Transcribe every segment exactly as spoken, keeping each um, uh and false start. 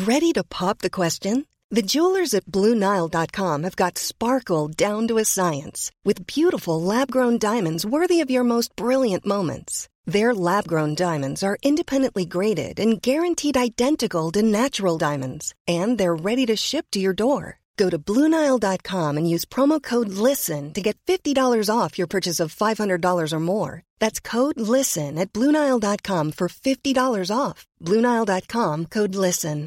Ready to pop the question? The jewelers at Blue Nile dot com have got sparkle down to a science with beautiful lab-grown diamonds worthy of your most brilliant moments. Their lab-grown diamonds are independently graded and guaranteed identical to natural diamonds, and they're ready to ship to your door. Go to Blue Nile dot com and use promo code LISTEN to get fifty dollars off your purchase of five hundred dollars or more. That's code LISTEN at Blue Nile dot com for fifty dollars off. Blue Nile dot com, code LISTEN.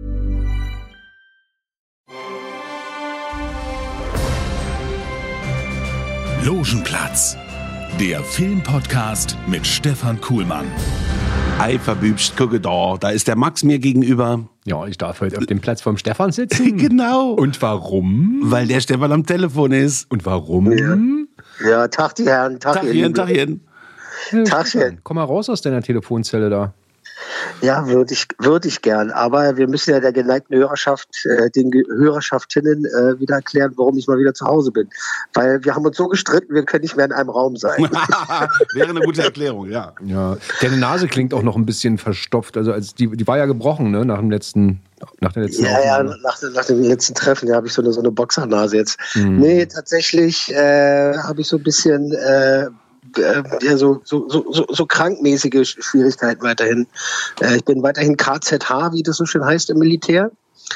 Logenplatz, der Filmpodcast mit Stefan Kuhlmann. Ei, verbübscht, gucke da, da ist der Max mir gegenüber. Ja, ich darf heute auf dem Platz vom Stefan sitzen. Genau. Und warum? Weil der Stefan am Telefon ist. Und warum? Ja, ja Tag die Herren, Tag Tagchen, Tagchen. Ja, Tagchen. Komm mal raus aus deiner Telefonzelle da. Ja, würde ich, würde ich gern. Aber wir müssen ja der geneigten Hörerschaft, äh, den Ge- Hörerschaftinnen äh, wieder erklären, warum ich mal wieder zu Hause bin. Weil wir haben uns so gestritten, wir können nicht mehr in einem Raum sein. Wäre eine gute Erklärung, ja. Ja, deine Nase klingt auch noch ein bisschen verstopft. Also als die, die war ja gebrochen, ne, nach dem letzten, nach der letzten Ja, ja, Aufnahme. nach, nach dem letzten Treffen, ja, habe ich so eine, so eine Boxernase jetzt. Mhm. Nee, tatsächlich äh, habe ich so ein bisschen äh, äh, ja, so, so, so, so, so krankmäßige Schwierigkeiten weiterhin. Äh, ich bin weiterhin K Z H, wie das so schön heißt im Militär.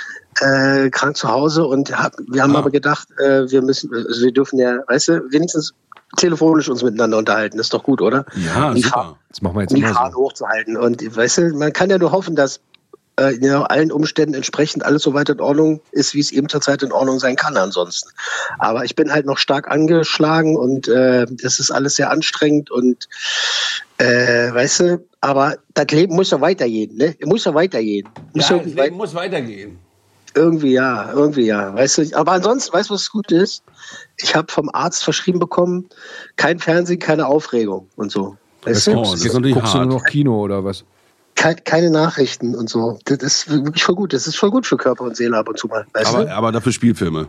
Äh, krank zu Hause und hab, wir haben Ah. aber gedacht, äh, wir müssen, also wir dürfen ja, weißt du, wenigstens telefonisch uns miteinander unterhalten. Das ist doch gut, oder? Ja, Um die super. Fahrt- Das machen wir jetzt um die immer Fahrt so. hochzuhalten. Und weißt du, man kann ja nur hoffen, dass äh, ja, allen Umständen entsprechend alles so weit in Ordnung ist, wie es eben zurzeit in Ordnung sein kann ansonsten. Aber ich bin halt noch stark angeschlagen und äh, das ist alles sehr anstrengend und äh, weißt du, aber das Leben muss ja weitergehen, ne? Muss ja weitergehen. Muss Ja, ja das weit- Leben muss weitergehen. irgendwie ja, irgendwie ja, weißt du. Aber ansonsten, weißt du, was gut ist? Ich habe vom Arzt verschrieben bekommen, kein Fernsehen, keine Aufregung und so. Weißt Oh, du? das ist natürlich Guckst du hart. nur noch Kino oder was? Keine, keine Nachrichten und so. Das ist wirklich voll gut. Das ist voll gut für Körper und Seele ab und zu mal. Weißt Aber, du? aber dafür Spielfilme.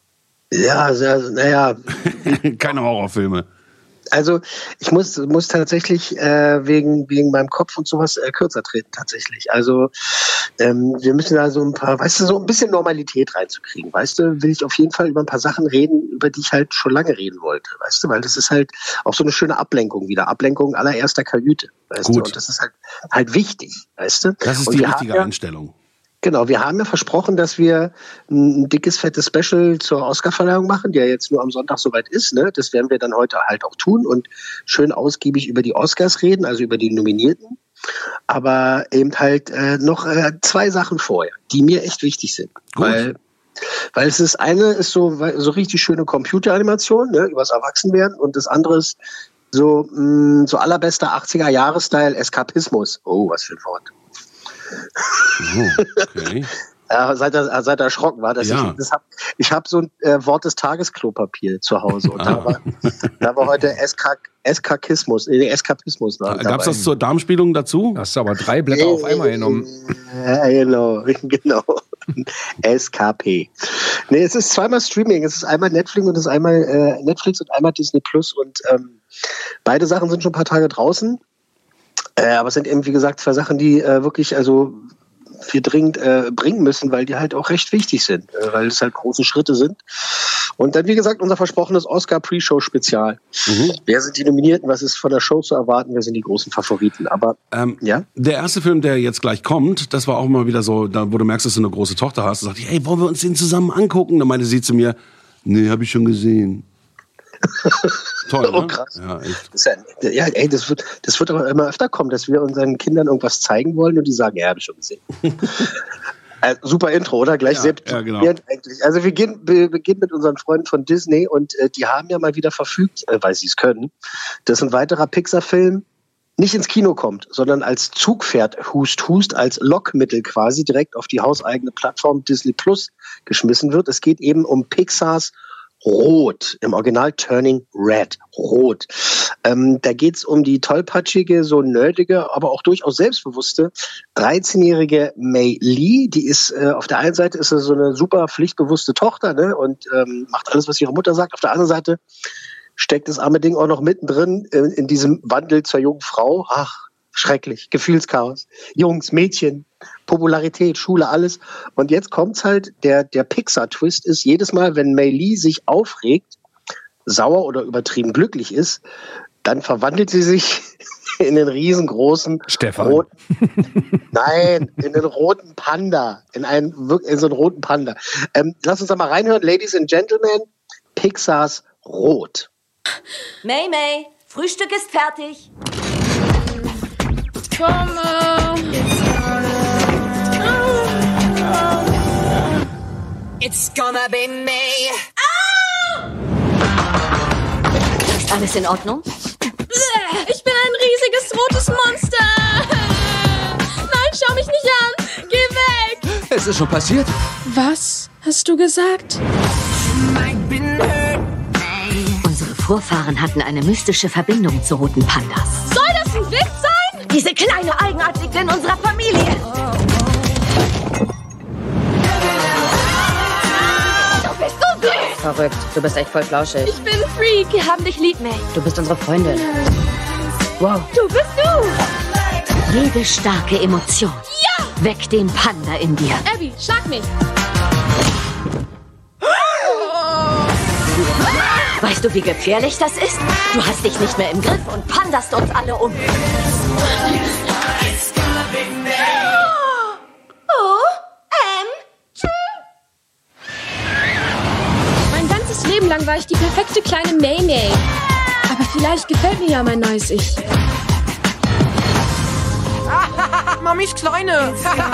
Ja, sehr, naja. Keine Horrorfilme. Also ich muss, muss tatsächlich äh, wegen, wegen meinem Kopf und sowas äh, kürzer treten tatsächlich. Also ähm, wir müssen da so ein paar, weißt du, so ein bisschen Normalität reinzukriegen. Weißt du, will ich auf jeden Fall über ein paar Sachen reden, über die ich halt schon lange reden wollte. Weißt du, weil das ist halt auch so eine schöne Ablenkung wieder. Ablenkung allererster Kajüte. Weißt Gut. du, und das ist halt halt wichtig. Weißt du? Das ist und die wir richtige haben ja, Einstellung. Genau, wir haben ja versprochen, dass wir ein dickes, fettes Special zur Oscarverleihung machen, die ja jetzt nur am Sonntag soweit ist. Ne? Das werden wir dann heute halt auch tun und schön ausgiebig über die Oscars reden, also über die Nominierten. Aber eben halt äh, noch äh, zwei Sachen vorher, die mir echt wichtig sind. Gut. Weil, weil es ist eine ist so, so richtig schöne Computeranimation, ne, übers Erwachsenwerden, und das andere ist so, mh, so allerbester achtziger-Jahres-Style Eskapismus. Oh, was für ein Wort. Oh, okay. Ja, seit er, seit er erschrocken war, dass Ja. ich das hab, ich habe so ein äh, Wort des Tages Klopapier zu Hause und Ah. da war, da war heute Eskak, Eskakismus, nee, Eskapismus. Gab es das zur Darmspielung dazu? Hast du aber drei Blätter auf einmal genommen. Ja, genau, genau. S K P. Nee, es ist zweimal Streaming. Es ist einmal Netflix und es ist einmal äh, Netflix und einmal Disney Plus und ähm, beide Sachen sind schon ein paar Tage draußen. Äh, aber es sind eben, wie gesagt, zwei Sachen, die äh, wirklich, also wir dringend äh, bringen müssen, weil die halt auch recht wichtig sind, äh, weil es halt große Schritte sind. Und dann, wie gesagt, unser versprochenes Oscar-Pre-Show-Spezial. Mhm. Wer sind die Nominierten? Was ist von der Show zu erwarten? Wer sind die großen Favoriten? Aber Ähm, ja, Der erste Film, der jetzt gleich kommt, das war auch mal wieder so, da, wo du merkst, dass du eine große Tochter hast. Da sagte ich, hey, wollen wir uns den zusammen angucken? Dann meinte sie zu mir, nee, habe ich schon gesehen. Toll, Oh, ne? krass. Ja, echt. das ist ja, ja, ey, das wird, das wird aber immer öfter kommen, dass wir unseren Kindern irgendwas zeigen wollen und die sagen, ja, habe ich schon gesehen. äh, super Intro, oder? Gleich Ja, sehr ja, genau. eigentlich. Also wir gehen, wir beginnen mit unseren Freunden von Disney und äh, die haben ja mal wieder verfügt, äh, weil sie es können, dass ein weiterer Pixar-Film nicht ins Kino kommt, sondern als Zugpferd Hust Hust, als Lockmittel quasi direkt auf die hauseigene Plattform Disney Plus geschmissen wird. Es geht eben um Pixars Rot, im Original Turning Red, Rot. Ähm, da geht's um die tollpatschige, so nerdige, aber auch durchaus selbstbewusste dreizehnjährige Mei Lee. Die ist, äh, auf der einen Seite ist sie so eine super pflichtbewusste Tochter, ne, und ähm, macht alles, was ihre Mutter sagt. Auf der anderen Seite steckt das arme Ding auch noch mittendrin in, in diesem Wandel zur jungen Frau. Ach, schrecklich. Gefühlschaos. Jungs, Mädchen, Popularität, Schule, alles. Und jetzt kommt's halt, der, der Pixar-Twist ist, jedes Mal, wenn Mei Lee sich aufregt, sauer oder übertrieben glücklich ist, dann verwandelt sie sich in den riesengroßen Stefan. roten, nein, in den roten Panda, in einen, in so einen roten Panda. Ähm, lass uns da mal reinhören, Ladies and Gentlemen, Pixars Rot. Mei Mei, Frühstück ist fertig. Komme. It's gonna be me. Ist alles in Ordnung? Ich bin ein riesiges rotes Monster. Nein, schau mich nicht an. Geh weg. Es ist schon passiert. Was hast du gesagt? Unsere Vorfahren hatten eine mystische Verbindung zu roten Pandas. Soll das ein Witz sein? Diese kleine Eigenart liegt in unserer Familie. Du bist so süß. Verrückt, du bist echt voll flauschig. Ich bin ein Freak. Wir haben dich lieb, Mei. Du bist unsere Freundin. Wow. Du bist du. Jede starke Emotion. Ja! Weck den Panda in dir. Abby, schlag mich. Weißt du, wie gefährlich das ist? Du hast dich nicht mehr im Griff und pandast uns alle um. Oh, ähm. Mein ganzes Leben lang war ich die perfekte kleine Mei Mei. Aber vielleicht gefällt mir ja mein neues Ich. Mamis Kleine.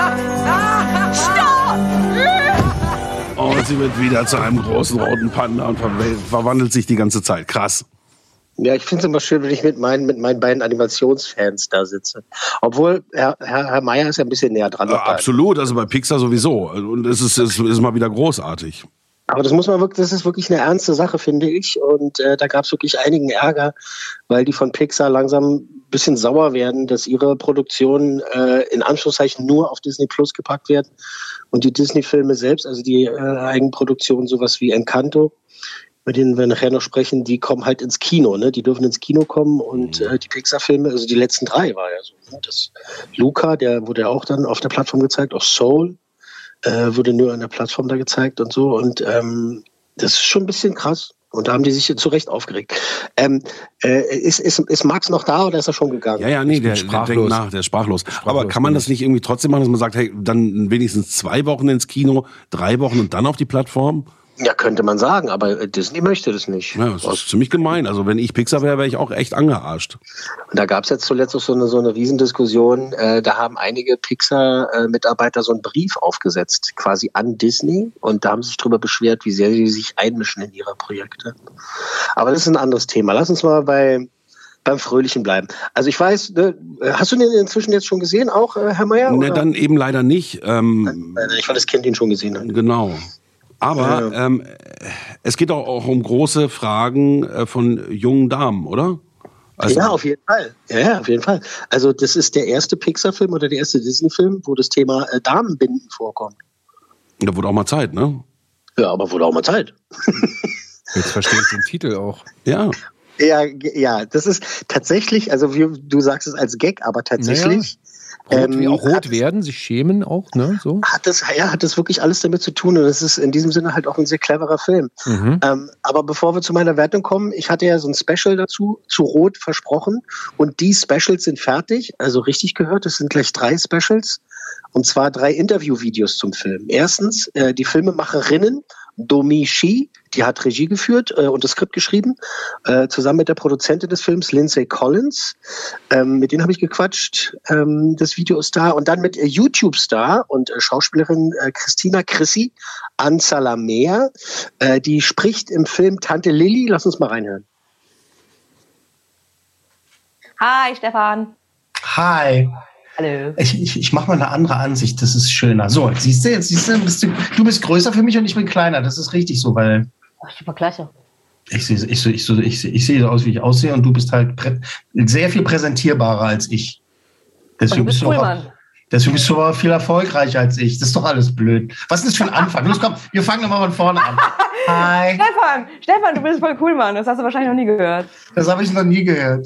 Und sie wird wieder zu einem großen roten Panda und ver verwandelt sich die ganze Zeit. Krass. Ja, ich finde es immer schön, wenn ich mit meinen, mit meinen beiden Animationsfans da sitze. Obwohl, Herr, Herr, Herr Meier ist ja ein bisschen näher dran. Äh, absolut, also bei Pixar sowieso. Und es ist, es ist mal wieder großartig. Aber das muss man wirklich, das ist wirklich eine ernste Sache, finde ich. Und äh, da gab es wirklich einigen Ärger, weil die von Pixar langsam ein bisschen sauer werden, dass ihre Produktionen äh, in Anführungszeichen nur auf Disney Plus gepackt werden. Und die Disney-Filme selbst, also die äh, Eigenproduktionen, sowas wie Encanto, mit denen wir nachher noch sprechen, die kommen halt ins Kino, ne? Die dürfen ins Kino kommen und äh, die Pixar-Filme, also die letzten drei war ja so. Ne? Das Luca, der wurde ja auch dann auf der Plattform gezeigt, auch Soul äh, wurde nur an der Plattform da gezeigt und so. Und ähm, das ist schon ein bisschen krass. Und da haben die sich zu Recht aufgeregt. Ähm, äh, ist, ist, ist Max noch da oder ist er schon gegangen? Ja, ja, nee, der, der denkt nach, der ist sprachlos. sprachlos. Aber kann man das nicht irgendwie trotzdem machen, dass man sagt, hey, dann wenigstens zwei Wochen ins Kino, drei Wochen und dann auf die Plattform? Ja, könnte man sagen, aber Disney möchte das nicht. Ja, das ist ziemlich gemein. Also wenn ich Pixar wäre, wäre ich auch echt angearscht. Und da gab es jetzt zuletzt auch so eine, so eine Riesendiskussion. Äh, da haben einige Pixar-Mitarbeiter so einen Brief aufgesetzt, quasi an Disney. Und da haben sie sich darüber beschwert, wie sehr sie sich einmischen in ihre Projekte. Aber das ist ein anderes Thema. Lass uns mal bei beim Fröhlichen bleiben. Also ich weiß, ne, hast du den inzwischen jetzt schon gesehen, auch äh, Herr Meier? Ne, dann eben leider nicht. Ähm, ich war das Kind, den schon gesehen hat. Genau. Aber ja. ähm, es geht auch, auch um große Fragen äh, von jungen Damen, oder? Also, ja, auf jeden Fall. Ja, ja, auf jeden Fall. Also das ist der erste Pixar-Film oder der erste Disney-Film, wo das Thema äh, Damenbinden vorkommt. Da wurde auch mal Zeit, ne? Ja, aber wurde auch mal Zeit. Jetzt verstehe ich den Titel auch. Ja. Ja, ja, das ist tatsächlich, also wie du sagst es als Gag, aber tatsächlich. Naja. Rot, ähm, auch rot werden, sich schämen auch, ne? So. Hat das, ja, hat das wirklich alles damit zu tun und es ist in diesem Sinne halt auch ein sehr cleverer Film. Mhm. Ähm, aber bevor wir zu meiner Wertung kommen, ich hatte ja so ein Special dazu, zu Rot versprochen und die Specials sind fertig, also richtig gehört, es sind gleich drei Specials und zwar drei Interviewvideos zum Film. Erstens, äh, die Filmemacherinnen Domi Shi, die hat Regie geführt äh, und das Skript geschrieben, äh, zusammen mit der Produzentin des Films, Lindsay Collins. Ähm, mit denen habe ich gequatscht. Ähm, das Video ist da. Und dann mit äh, YouTube-Star und äh, Schauspielerin äh, Christina Crissi Ansalamea. Äh, die spricht im Film Tante Lilly. Lass uns mal reinhören. Hi, Stefan. Hi. Hallo. Ich, ich, ich mache mal eine andere Ansicht, das ist schöner. So, jetzt siehst du, jetzt siehst du, bist du, du bist größer für mich und ich bin kleiner. Das ist richtig so, weil. Ach, super klasse. Ich sehe ich, ich, ich, ich seh so aus, wie ich aussehe, und du bist halt prä, sehr viel präsentierbarer als ich. Deswegen du bist bist cool, du auch, Mann. Deswegen bist du aber viel erfolgreicher als ich. Das ist doch alles blöd. Was ist das für ein Anfang? Los, komm, wir fangen nochmal von vorne an. Hi. Stefan, Stefan, du bist voll cool, Mann. Das hast du wahrscheinlich noch nie gehört. Das habe ich noch nie gehört.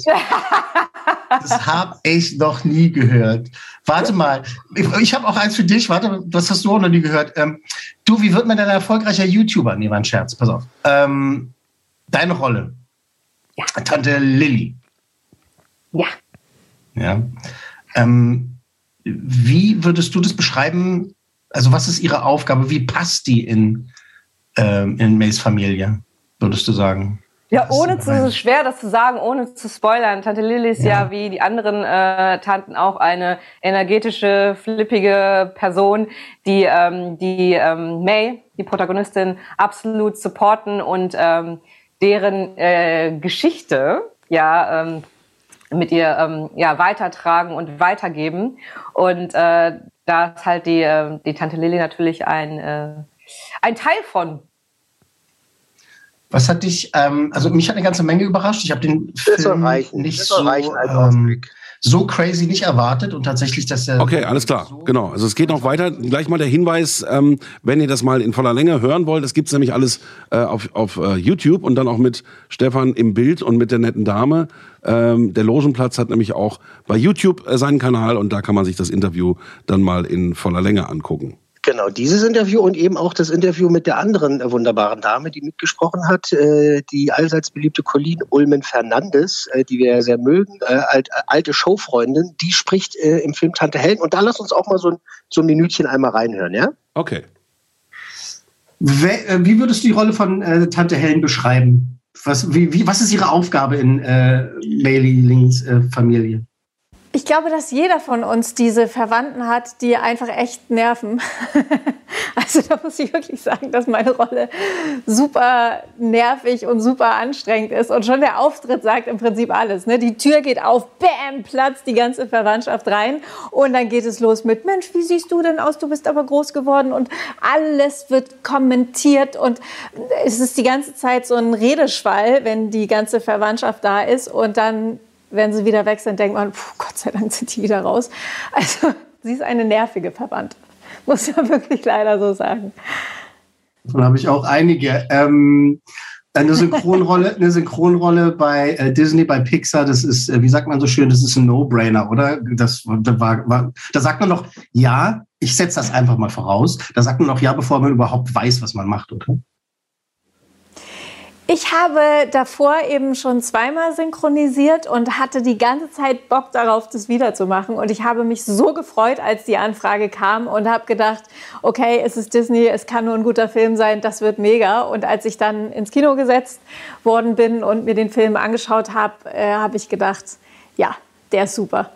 Das habe ich noch nie gehört. Warte mal, ich, ich habe auch eins für dich. Warte, das hast du auch noch nie gehört. Ähm, du, wie wird man denn ein erfolgreicher YouTuber? Nee, war ein Scherz, pass auf. Ähm, deine Rolle. Ja. Tante Lilly. Ja. Ja. Ähm, wie würdest du das beschreiben? Also was ist ihre Aufgabe? Wie passt die in, ähm, in Mays Familie, würdest du sagen? Ja, ohne zu, es ist schwer, das zu sagen, ohne zu spoilern. Tante Lilly ist ja, ja wie die anderen äh, Tanten auch eine energetische, flippige Person, die ähm, die ähm, May, die Protagonistin, absolut supporten und ähm, deren äh, Geschichte ja ähm, mit ihr ähm, ja weitertragen und weitergeben. Und äh, da ist halt die äh, die Tante Lilly natürlich ein äh, ein Teil von. Was hat dich, ähm, also mich hat eine ganze Menge überrascht. Ich habe den Film reichen. nicht so, ähm, so crazy nicht erwartet und tatsächlich, dass er... Okay, alles klar, so genau. Also es geht noch weiter. Gleich mal der Hinweis, ähm, wenn ihr das mal in voller Länge hören wollt, das gibt's nämlich alles äh, auf, auf uh, YouTube und dann auch mit Stefan im Bild und mit der netten Dame. Ähm, der Logenplatz hat nämlich auch bei YouTube äh, seinen Kanal und da kann man sich das Interview dann mal in voller Länge angucken. Genau, dieses Interview und eben auch das Interview mit der anderen äh, wunderbaren Dame, die mitgesprochen hat, äh, die allseits beliebte Colleen Ullmann-Fernandes, äh, die wir ja sehr mögen, äh, alt, äh, alte Showfreundin, die spricht äh, im Film Tante Helen. Und da lass uns auch mal so ein, so ein Minütchen einmal reinhören, ja? Okay. Wie, äh, wie würdest du die Rolle von äh, Tante Helen beschreiben? Was, wie, wie, was ist ihre Aufgabe in äh, May Lings äh, Familie? Ich glaube, dass jeder von uns diese Verwandten hat, die einfach echt nerven. Also da muss ich wirklich sagen, dass meine Rolle super nervig und super anstrengend ist. Und schon der Auftritt sagt im Prinzip alles. Ne? Die Tür geht auf, bam, platzt die ganze Verwandtschaft rein. Und dann geht es los mit, Mensch, wie siehst du denn aus? Du bist aber groß geworden. Und alles wird kommentiert. Und es ist die ganze Zeit so ein Redeschwall, wenn die ganze Verwandtschaft da ist. Und dann... wenn sie wieder weg sind, denkt man, puh, Gott sei Dank sind die wieder raus. Also sie ist eine nervige Verwandte, muss man wirklich leider so sagen. Davon habe ich auch einige. Ähm, eine Synchronrolle, eine Synchronrolle bei äh, Disney, bei Pixar, das ist, äh, wie sagt man so schön, das ist ein No-Brainer, oder? Das, da, war, war, da sagt man noch, ja, ich setze das einfach mal voraus, da sagt man noch ja, bevor man überhaupt weiß, was man macht, oder? Ich habe davor eben schon zweimal synchronisiert und hatte die ganze Zeit Bock darauf, das wiederzumachen. Und ich habe mich so gefreut, als die Anfrage kam und habe gedacht, okay, es ist Disney, es kann nur ein guter Film sein, das wird mega. Und als ich dann ins Kino gesetzt worden bin und mir den Film angeschaut habe, äh, habe ich gedacht, ja, der ist super.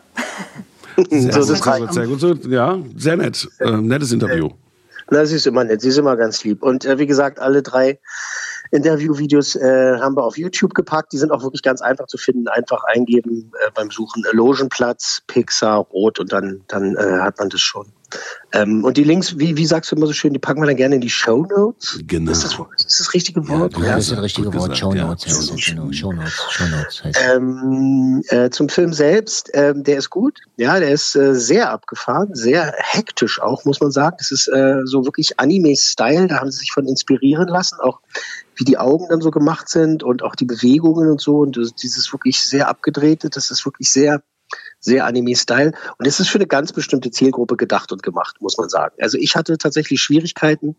Sehr, so, das reicht. Sehr gut, so, ja, sehr nett. Äh, nettes Interview. Na, sie ist immer nett, sie ist immer ganz lieb. Und äh, wie gesagt, alle drei Interviewvideos äh, haben wir auf YouTube gepackt. Die sind auch wirklich ganz einfach zu finden. Einfach eingeben äh, beim Suchen äh, Logenplatz, Pixar, Rot und dann, dann äh, hat man das schon. Ähm, und die Links, wie, wie sagst du immer so schön, die packen wir dann gerne in die Shownotes. Genau. Ist das, ist das das richtige Wort? Ja, das ist das richtige Wort. Shownotes heißt das. Genau. Shownotes. Shownotes heißt ähm, äh, Zum Film selbst, ähm, der ist gut. Ja, der ist äh, sehr abgefahren, sehr hektisch auch, muss man sagen. Das ist äh, so wirklich Anime-Style. Da haben sie sich von inspirieren lassen, auch wie die Augen dann so gemacht sind und auch die Bewegungen und so. Und dieses wirklich sehr abgedrehte, das ist wirklich sehr sehr Anime-Style. Und es ist für eine ganz bestimmte Zielgruppe gedacht und gemacht, muss man sagen. Also ich hatte tatsächlich Schwierigkeiten,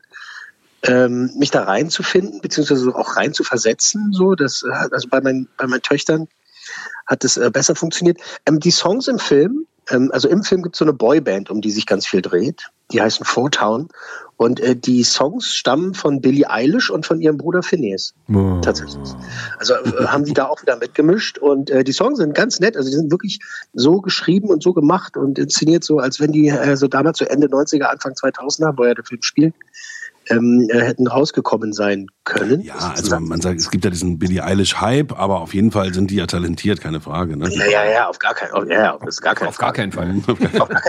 ähm, mich da reinzufinden, beziehungsweise auch rein zu versetzen. So, das, also bei meinen, bei meinen Töchtern hat es äh, besser funktioniert. Ähm, die Songs im Film, ähm, also im Film gibt es so eine Boyband, um die sich ganz viel dreht. Die heißen Four Town. Und äh, die Songs stammen von Billie Eilish und von ihrem Bruder Phineas. Oh. Tatsächlich. Also äh, haben die da auch wieder mitgemischt. Und äh, die Songs sind ganz nett. Also die sind wirklich so geschrieben und so gemacht und inszeniert so, als wenn die äh, so damals so Ende neunziger, Anfang zweitausender, wo ja der Film spielt, ähm, äh, hätten rausgekommen sein können. Ja, also man sagt, es gibt ja diesen Billie Eilish-Hype, aber auf jeden Fall sind die ja talentiert, keine Frage. Ne? Ja, ja, ja, auf gar keinen Fall. Ja, auf gar keinen auf gar keinen Fall. Auf gar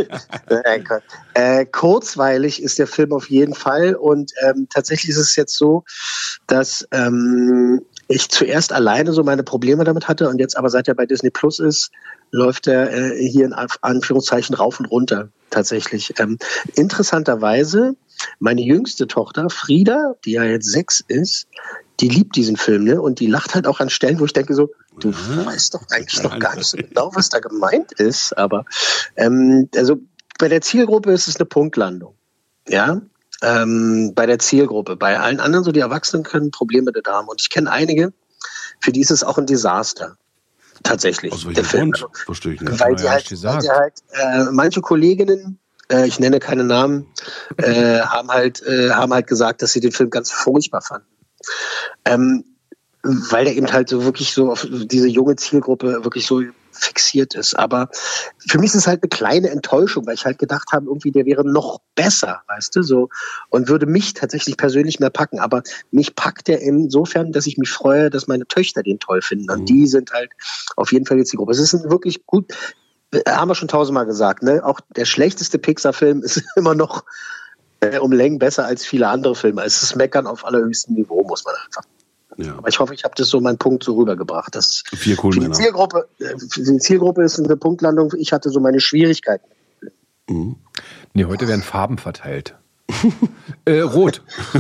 keinen Fall. äh, kurzweilig ist der Film auf jeden Fall und ähm, tatsächlich ist es jetzt so, dass ähm, ich zuerst alleine so meine Probleme damit hatte und jetzt aber seit er bei Disney Plus ist, läuft er äh, hier in Anführungszeichen rauf und runter tatsächlich. Ähm, interessanterweise, meine jüngste Tochter, Frieda, die ja jetzt sechs ist, die liebt diesen Film, ne? Und die lacht halt auch an Stellen, wo ich denke so, du ja. weißt doch eigentlich noch gar nicht so genau, was da gemeint ist. Aber ähm, also bei der Zielgruppe ist es eine Punktlandung. Ja, ähm, bei der Zielgruppe. Bei allen anderen, so die Erwachsenen, können Probleme damit haben. Und ich kenne einige, für die ist es auch ein Desaster. Tatsächlich. Aus welchem Grund? Also, verstehe ich nicht. Weil die halt, weil die halt äh, manche Kolleginnen, äh, ich nenne keine Namen, äh, haben halt äh, haben halt gesagt, dass sie den Film ganz furchtbar fanden. Ähm, weil der eben halt so wirklich so auf diese junge Zielgruppe wirklich so fixiert ist. Aber für mich ist es halt eine kleine Enttäuschung, weil ich halt gedacht habe, irgendwie der wäre noch besser, weißt du, so, und würde mich tatsächlich persönlich mehr packen. Aber mich packt der insofern, dass ich mich freue, dass meine Töchter den toll finden. Und die sind halt auf jeden Fall jetzt die Gruppe. Es ist ein wirklich gut, haben wir schon tausendmal gesagt, ne? Auch der schlechteste Pixar-Film ist immer noch äh, um Längen besser als viele andere Filme. Es ist Meckern auf allerhöchstem Niveau, muss man einfach. Ja. Aber ich hoffe, ich habe das so meinen Punkt so rübergebracht. Dass Vier cool für die Zielgruppe, für die Zielgruppe ist eine Punktlandung. Ich hatte so meine Schwierigkeiten. Mhm. Nee, heute werden Farben verteilt. äh, rot.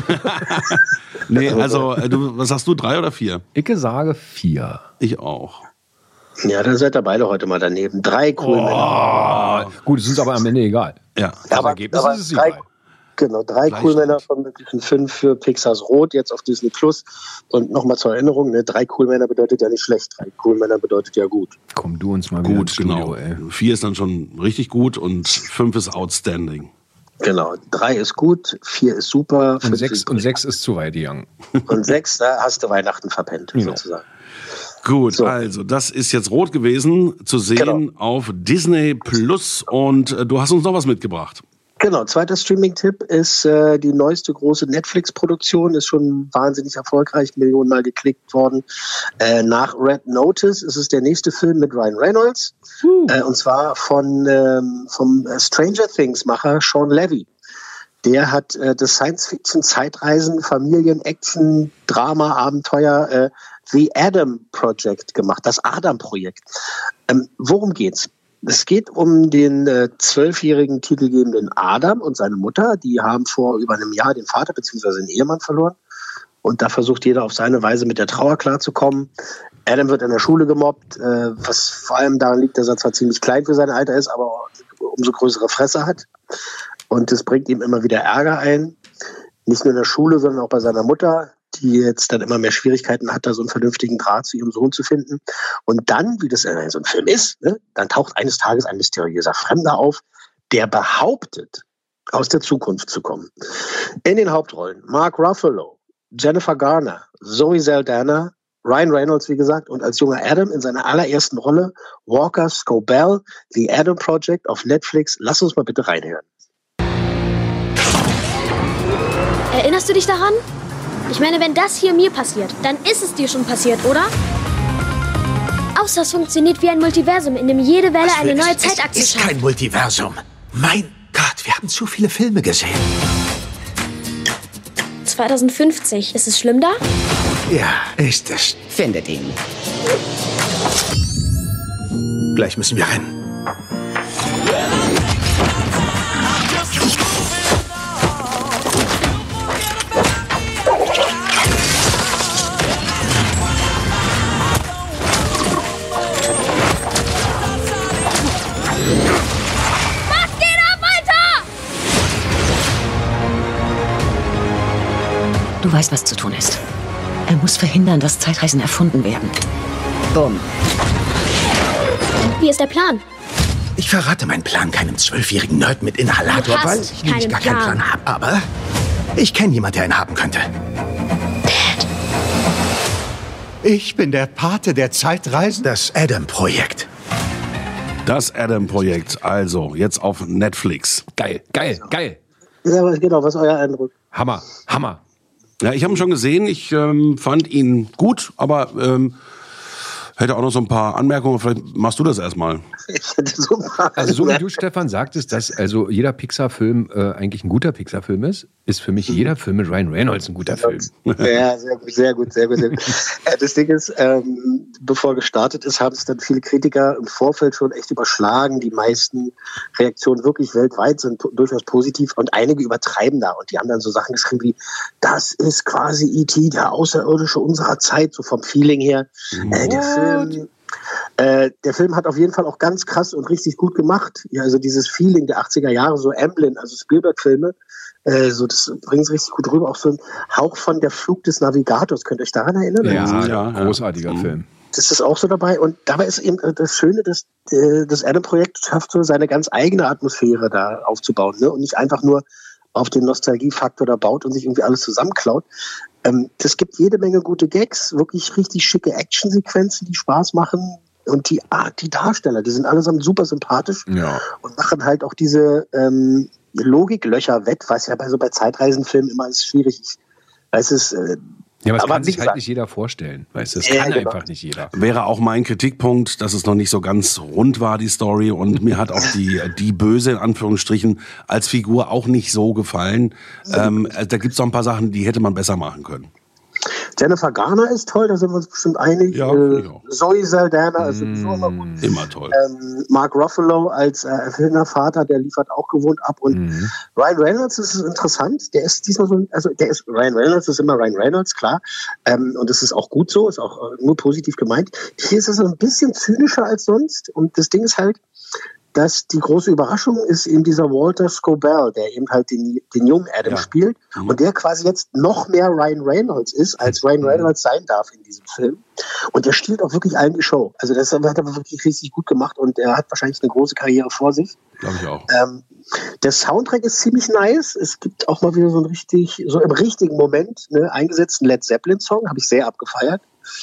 Nee, also, du, was sagst du, drei oder vier? Ich sage vier. Ich auch. Ja, dann seid ihr beide heute mal daneben. Drei cool oh. Männer. Gut, es ist aber am Ende egal. Ja, das aber, Ergebnis aber ist es drei, egal. Genau, drei cool Männer von möglichen fünf für Pixars Rot, jetzt auf Disney Plus. Und nochmal zur Erinnerung, ne, drei cool Männer bedeutet ja nicht schlecht, drei cool Männer bedeutet ja gut. Komm du uns mal gut, wieder ins Studio, genau. Ey. Vier ist dann schon richtig gut und fünf ist outstanding. Genau, drei ist gut, vier ist super. Und sechs, ist und sechs ist zu weit, Young. Und sechs, da hast du Weihnachten verpennt, genau. sozusagen. Gut, so. Also das ist jetzt Rot gewesen, zu sehen genau. auf Disney Plus. Und äh, du hast uns noch was mitgebracht. Genau, zweiter Streaming-Tipp ist äh, die neueste große Netflix-Produktion, ist schon wahnsinnig erfolgreich, Millionenmal geklickt worden. Äh, nach Red Notice ist es der nächste Film mit Ryan Reynolds, uh. äh, und zwar von ähm, vom Stranger Things-Macher Sean Levy. Der hat äh, das Science-Fiction-Zeitreisen, Familien, Action, Drama, Abenteuer äh, The Adam Project gemacht, das Adam-Projekt. Ähm, worum geht's? Es geht um den äh, zwölfjährigen titelgebenden Adam und seine Mutter. Die haben vor über einem Jahr den Vater bzw. den Ehemann verloren. Und da versucht jeder auf seine Weise mit der Trauer klarzukommen. Adam wird in der Schule gemobbt, äh, was vor allem daran liegt, dass er zwar ziemlich klein für sein Alter ist, aber umso größere Fresse hat. Und das bringt ihm immer wieder Ärger ein. Nicht nur in der Schule, sondern auch bei seiner Mutter, die jetzt dann immer mehr Schwierigkeiten hat, da so einen vernünftigen Draht zu ihrem Sohn zu finden. Und dann, wie das in so einem Film ist, ne, dann taucht eines Tages ein mysteriöser Fremder auf, der behauptet, aus der Zukunft zu kommen. In den Hauptrollen Mark Ruffalo, Jennifer Garner, Zoe Saldana, Ryan Reynolds, wie gesagt, und als junger Adam in seiner allerersten Rolle Walker Scobell, The Adam Project auf Netflix. Lass uns mal bitte reinhören. Erinnerst du dich daran? Ich meine, wenn das hier mir passiert, dann ist es dir schon passiert, oder? Außer es funktioniert wie ein Multiversum, in dem jede Welle eine neue Zeitachse schafft. Es ist kein Multiversum. Mein Gott, wir haben zu viele Filme gesehen. zwanzig fünfzig, ist es schlimm da? Ja, ist es. Findet ihn. Gleich müssen wir rennen. Du weißt, was zu tun ist. Er muss verhindern, dass Zeitreisen erfunden werden. Bumm. Wie ist der Plan? Ich verrate meinen Plan keinem zwölfjährigen Nerd mit Inhalator, weil ich nämlich gar keinen Plan habe. Aber ich kenne jemanden, der einen haben könnte. Dad. Ich bin der Pate der Zeitreisen. Das Adam-Projekt. Das Adam-Projekt, also jetzt auf Netflix. Geil, geil, geil. Ja, genau, was ist euer Eindruck? Hammer, Hammer. Ja, ich habe ihn schon gesehen. Ich ähm, fand ihn gut, aber ähm, hätte auch noch so ein paar Anmerkungen. Vielleicht machst du das erstmal. Ich hätte so ein paar Also so wie du, Stefan, sagtest, dass also jeder Pixar-Film äh, eigentlich ein guter Pixar-Film ist, ist für mich jeder Film mit Ryan Reynolds ein guter Film. Ja, sehr gut, sehr gut, sehr gut. Sehr gut. Das Ding ist, ähm, bevor gestartet ist, haben es dann viele Kritiker im Vorfeld schon echt überschlagen. Die meisten Reaktionen wirklich weltweit sind p- durchaus positiv und einige übertreiben da. Und die haben dann so Sachen geschrieben wie, das ist quasi E T, der Außerirdische unserer Zeit, so vom Feeling her. Äh, der Film... Äh, der Film hat auf jeden Fall auch ganz krass und richtig gut gemacht. Ja, also dieses Feeling der achtziger Jahre, so Amblin, also Spielberg-Filme, äh, so das bringt es richtig gut rüber. Auch so ein Hauch von Der Flug des Navigators. Könnt ihr euch daran erinnern? Ja, ja, großartiger ja. Film. Das ist auch so dabei. Und dabei ist eben das Schöne, dass äh, das Adam-Projekt schafft, so seine ganz eigene Atmosphäre da aufzubauen, ne? Und nicht einfach nur auf den Nostalgiefaktor da baut und sich irgendwie alles zusammenklaut. Ähm, das gibt jede Menge gute Gags, wirklich richtig schicke Actionsequenzen, die Spaß machen. Und die Art, die Darsteller, die sind allesamt super sympathisch ja. und machen halt auch diese ähm, Logiklöcher wett, was ja bei so bei Zeitreisenfilmen immer ist schwierig ist. Es ist äh, Ja, aber es aber kann wie sich halt gesagt- nicht jeder vorstellen. Weißt du, es Ja, kann genau. einfach nicht jeder. Wäre auch mein Kritikpunkt, dass es noch nicht so ganz rund war, die Story. Und mir hat auch die, die Böse, in Anführungsstrichen, als Figur auch nicht so gefallen. Ähm, da gibt's noch ein paar Sachen, die hätte man besser machen können. Jennifer Garner ist toll, da sind wir uns bestimmt einig. Ja, äh, ich auch. Zoe Saldana ist sowieso immer gut. Immer toll. Ähm, Mark Ruffalo als äh, erfindender Vater, der liefert auch gewohnt ab. Und Mhm. Ryan Reynolds ist interessant. Der ist diesmal so, ein- also der ist Ryan Reynolds ist immer Ryan Reynolds, klar. Ähm, und das ist auch gut so, ist auch äh, nur positiv gemeint. Hier ist es ein bisschen zynischer als sonst. Und das Ding ist halt, dass die große Überraschung ist eben dieser Walter Scobell, der eben halt den, den jungen Adam Ja. spielt und der quasi jetzt noch mehr Ryan Reynolds ist, als Ryan Reynolds sein darf in diesem Film. Und der stiehlt auch wirklich allen die Show. Also das hat er wirklich richtig gut gemacht und er hat wahrscheinlich eine große Karriere vor sich. Glaube ich auch. Ähm, der Soundtrack ist ziemlich nice. Es gibt auch mal wieder so einen richtig, so im richtigen Moment ne, eingesetzten Led Zeppelin-Song, habe ich sehr abgefeiert.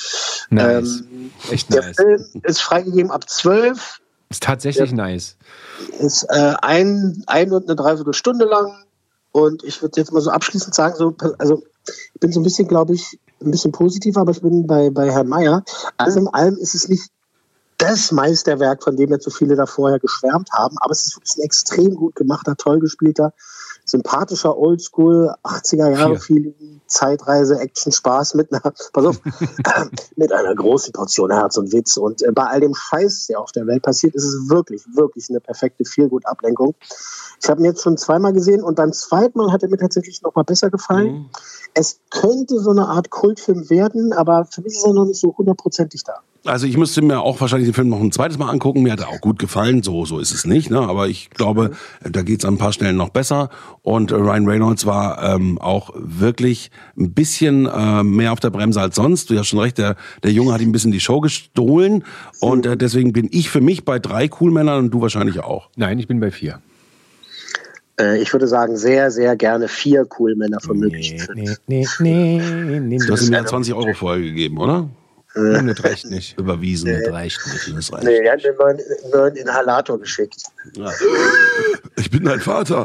Nice. Ähm, Echt der nice. Film ist freigegeben ab zwölf. Ist tatsächlich Ja. nice. Ist äh, ein, ein und eine Dreiviertelstunde lang. Und ich würde jetzt mal so abschließend sagen, so, also ich bin so ein bisschen, glaube ich, ein bisschen positiver, aber ich bin bei, bei Herrn Meyer. Also in allem ist es nicht das Meisterwerk, von dem jetzt so viele da vorher geschwärmt haben, aber es ist wirklich ein extrem gut gemachter, toll gespielter, sympathischer Oldschool, achtziger Jahre Feeling, Zeitreise, Action, Spaß mit einer, pass auf, mit einer großen Portion Herz und Witz. Und äh, bei all dem Scheiß, der auf der Welt passiert, ist es wirklich, wirklich eine perfekte Feelgood-Ablenkung. Ich habe ihn jetzt schon zweimal gesehen und beim zweiten Mal hat er mir tatsächlich noch mal besser gefallen. Mhm. Es könnte so eine Art Kultfilm werden, aber für mich ist er noch nicht so hundertprozentig da. Also ich müsste mir auch wahrscheinlich den Film noch ein zweites Mal angucken. Mir hat er auch gut gefallen. So, so ist es nicht. Ne? Aber ich glaube, da geht's an ein paar Stellen noch besser. Und äh, Ryan Reynolds war ähm, auch wirklich ein bisschen äh, mehr auf der Bremse als sonst. Du hast schon recht, der, der Junge hat ihm ein bisschen die Show gestohlen. Und äh, deswegen bin ich für mich bei drei Coolmännern und du wahrscheinlich auch. Nein, ich bin bei vier. Äh, ich würde sagen, sehr, sehr gerne vier Coolmänner von möglichen Filmen. Nee, nee, nee, nee. Du hast ihm ja zwanzig Euro vorher gegeben, oder? Äh, das reicht nicht. Überwiesen, Nee. das reicht nicht. Das reicht. Nee, er hat mir einen neuen, einen neuen Inhalator geschickt. Ja. Ich bin dein Vater.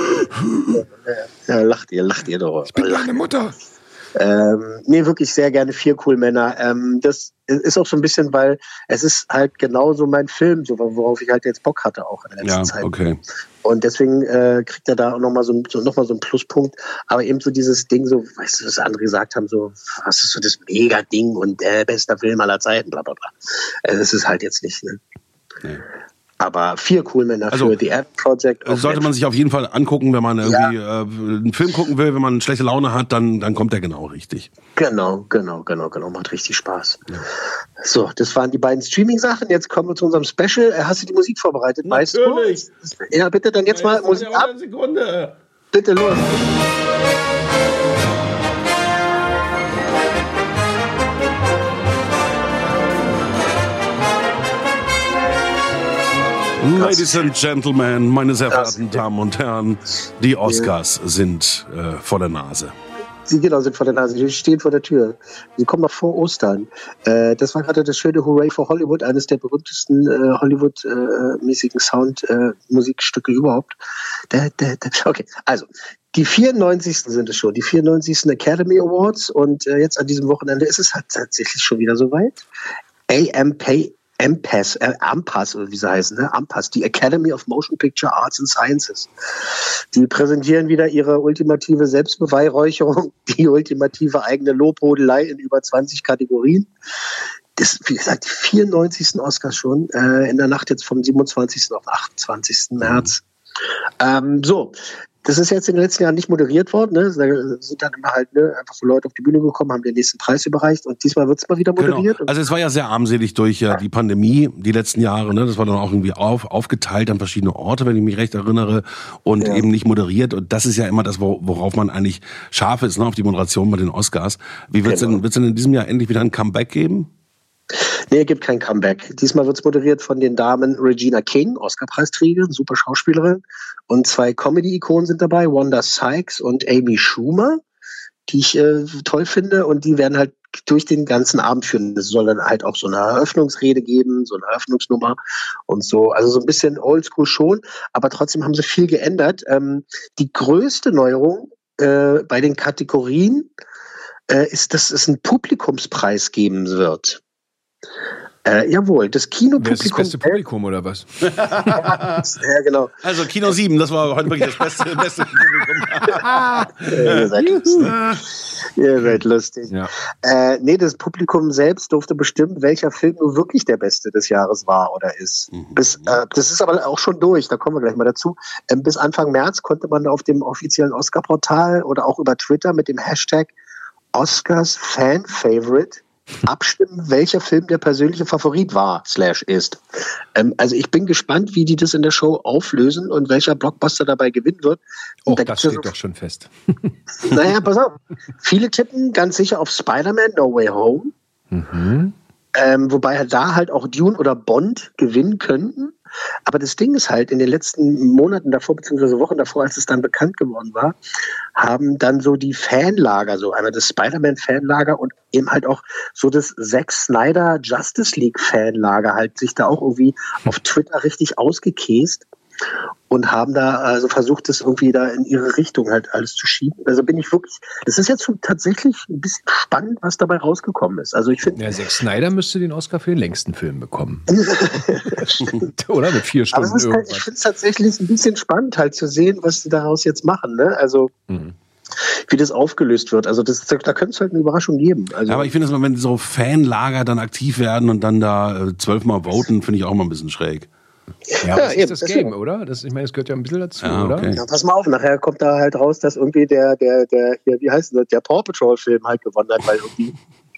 Ja, lacht ihr, lacht ihr doch. Ich bin deine Mutter. Ähm, nee, wirklich sehr gerne vier Coolmänner. Ähm, das ist auch so ein bisschen, weil es ist halt genauso mein Film, so, worauf ich halt jetzt Bock hatte auch in der letzten Ja, Zeit. okay. Und deswegen äh, kriegt er da auch nochmal so, ein- so, noch mal so einen Pluspunkt. Aber eben so dieses Ding, so, weißt du, was andere gesagt haben, so, was ist so das Mega-Ding und der beste Film aller Zeiten, bla bla bla. Äh, das ist halt jetzt nicht, ne? Nee. Aber vier Coolmänner Also, für The Ad Project. auf Sollte man sich auf jeden Fall angucken, wenn man irgendwie Ja. äh, einen Film gucken will, wenn man schlechte Laune hat, dann, dann kommt der genau richtig. Genau, genau, genau, genau. Macht richtig Spaß. So, das waren die beiden Streaming-Sachen. Jetzt kommen wir zu unserem Special. Äh, Hast du die Musik vorbereitet? Natürlich. Weißt du? Ja, bitte dann jetzt mal Musik ab. Sekunde. Bitte los. Ladies and Gentlemen, meine sehr verehrten Damen und Herren, die Oscars sind äh, vor der Nase. Sie genau sind vor der Nase, sie stehen vor der Tür. Sie kommen noch vor Ostern. Äh, das war gerade das schöne Hooray for Hollywood, eines der berühmtesten äh, Hollywood-mäßigen Sound-Musikstücke überhaupt. Da, da, da. Okay, also die vierundneunzigsten sind es schon, die vierundneunzigsten Academy Awards und äh, jetzt an diesem Wochenende ist es halt tatsächlich schon wieder soweit. A M P A M P A S, äh, A M P A S oder wie sie heißen, ne? A M P A S, die Academy of Motion Picture Arts and Sciences. Die präsentieren wieder ihre ultimative Selbstbeweihräucherung, die ultimative eigene Lobhudelei in über zwanzig Kategorien. Das, wie gesagt, die vierundneunzigsten Oscars schon, äh, in der Nacht jetzt vom siebenundzwanzigsten auf achtundzwanzigsten März. Ähm, so. Das ist jetzt in den letzten Jahren nicht moderiert worden. Ne? Da sind dann immer halt ne, einfach so Leute auf die Bühne gekommen, haben den nächsten Preis überreicht und diesmal wird es mal wieder moderiert. Genau. Also es war ja sehr armselig durch ja, die Pandemie die letzten Jahre. Ne? Das war dann auch irgendwie auf, aufgeteilt an verschiedene Orte, wenn ich mich recht erinnere, und ja. eben nicht moderiert. Und das ist ja immer das, worauf man eigentlich scharf ist, ne? Auf die Moderation bei den Oscars. Wie wird es genau. denn, wird's denn in diesem Jahr endlich wieder ein Comeback geben? Nee, gibt kein Comeback. Diesmal wird es moderiert von den Damen Regina King, Oscar-Preisträgerin, super Schauspielerin. Und zwei Comedy-Ikonen sind dabei, Wanda Sykes und Amy Schumer, die ich äh, toll finde. Und die werden halt durch den ganzen Abend führen. Es soll dann halt auch so eine Eröffnungsrede geben, so eine Eröffnungsnummer und so. Also so ein bisschen oldschool schon, aber trotzdem haben sie viel geändert. Ähm, die größte Neuerung äh, bei den Kategorien äh, ist, dass es einen Publikumspreis geben wird. Äh, jawohl, das Kinopublikum. Das ist das beste Publikum, oder was? Ja, genau. Also Kino sieben, das war heute wirklich das beste, beste Publikum. Ja, ihr seid lustig. Ihr seid lustig. Ja. Äh, nee, das Publikum selbst durfte bestimmen, welcher Film nur wirklich der beste des Jahres war oder ist. Mhm. Bis, äh, das ist aber auch schon durch, da kommen wir gleich mal dazu. Ähm, bis Anfang März konnte man auf dem offiziellen Oscar-Portal oder auch über Twitter mit dem Hashtag Oscars Fan Favorite abstimmen, welcher Film der persönliche Favorit war, slash ist. Ähm, also ich bin gespannt, wie die das in der Show auflösen und welcher Blockbuster dabei gewinnen wird. Oh, da das steht so, doch schon fest. Naja, pass auf. Viele tippen ganz sicher auf Spider-Man No Way Home. Mhm. Ähm, wobei halt da halt auch Dune oder Bond gewinnen könnten. Aber das Ding ist halt, in den letzten Monaten davor, beziehungsweise Wochen davor, als es dann bekannt geworden war, haben dann so die Fanlager, so einmal das Spider-Man-Fanlager und eben halt auch so das Zack Snyder Justice League-Fanlager halt sich da auch irgendwie auf Twitter richtig ausgekäst und haben da also versucht, das irgendwie da in ihre Richtung halt alles zu schieben. Also bin ich wirklich, das ist jetzt schon tatsächlich ein bisschen spannend, was dabei rausgekommen ist. Also ich finde, ja, Zack Snyder müsste den Oscar für den längsten Film bekommen. Oder mit vier Stunden. Aber halt, ich finde es tatsächlich ein bisschen spannend, halt zu sehen, was die daraus jetzt machen. Ne? Also mhm. wie das aufgelöst wird. Also das, da könnte es halt eine Überraschung geben. Also, ja, aber ich finde, dass wenn so Fanlager dann aktiv werden und dann da zwölfmal voten, finde ich auch mal ein bisschen schräg. Ja, aber ja, das eben, ist das Game, oder? Das, ich meine, das gehört ja ein bisschen dazu, ja, okay. oder? Ja, pass mal auf, nachher kommt da halt raus, dass irgendwie der, der, der, hier, wie heißt das, der Paw Patrol-Film halt gewonnen hat, weil irgendwie.